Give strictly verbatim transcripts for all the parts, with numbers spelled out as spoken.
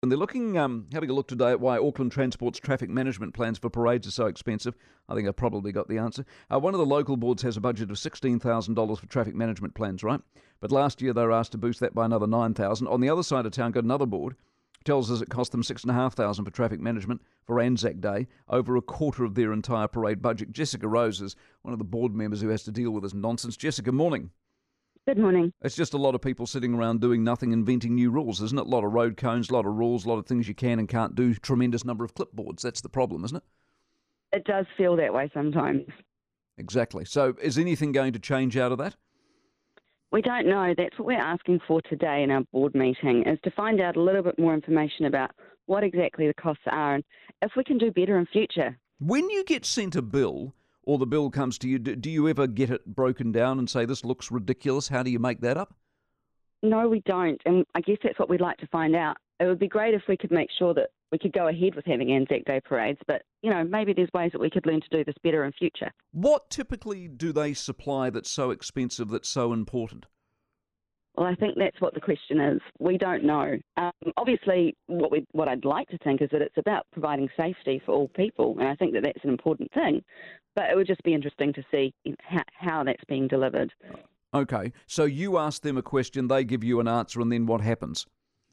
And they're looking, um, having a look today at why Auckland Transport's traffic management plans for parades are so expensive. I think I've probably got the answer. Uh, one of the local boards has a budget of sixteen thousand dollars for traffic management plans, right? But last year they were asked to boost that by another nine thousand dollars. On the other side of town, got another board. Tells us it cost them six thousand five hundred dollars for traffic management for Anzac Day, over a quarter of their entire parade budget. Jessica Rose is one of the board members who has to deal with this nonsense. Jessica, morning. Good morning. It's just a lot of people sitting around doing nothing, inventing new rules, isn't it? A lot of road cones, a lot of rules, a lot of things you can and can't do, tremendous number of clipboards. That's the problem, isn't it? It does feel that way sometimes. Exactly. So is anything going to change out of that? We don't know. That's what we're asking for today in our board meeting, is to find out a little bit more information about what exactly the costs are and if we can do better in future. When you get sent a bill, or the bill comes to you, do you ever get it broken down and say, this looks ridiculous? How do you make that up? No, we don't. And I guess that's what we'd like to find out. It would be great if we could make sure that we could go ahead with having Anzac Day parades, but, you know, maybe there's ways that we could learn to do this better in future. What typically do they supply that's so expensive, that's so important? Well, I think that's what the question is. We don't know. Um, obviously, what we what I'd like to think is that it's about providing safety for all people, and I think that that's an important thing. But it would just be interesting to see how, how that's being delivered. Okay, so you ask them a question, they give you an answer, and then what happens?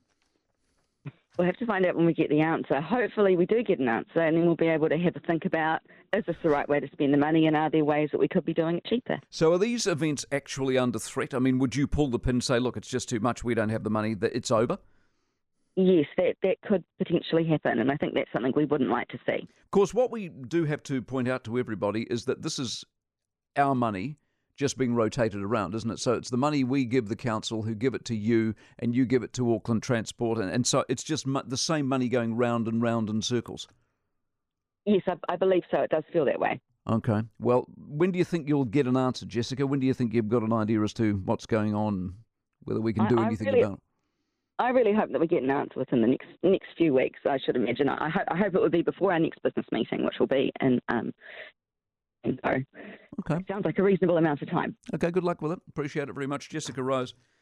We'll have to find out when we get the answer. Hopefully we do get an answer, and then we'll be able to have a think about, is this the right way to spend the money, and are there ways that we could be doing it cheaper? So are these events actually under threat? I mean, would you pull the pin and say, look, it's just too much, we don't have the money, that it's over? Yes, that, that could potentially happen, and I think that's something we wouldn't like to see. Of course, what we do have to point out to everybody is that this is our money just being rotated around, isn't it? So it's the money we give the council, who give it to you, and you give it to Auckland Transport, and, and so it's just mu- the same money going round and round in circles. Yes, I, I believe so. It does feel that way. Okay. Well, when do you think you'll get an answer, Jessica? When do you think you've got an idea as to what's going on, whether we can do I, anything I really, about it? I really hope that we get an answer within the next next few weeks, I should imagine. I, ho- I hope it would be before our next business meeting, which will be in... Um, and so Okay. it sounds like a reasonable amount of time. Okay, good luck with it. Appreciate it very much. Jessica Rose.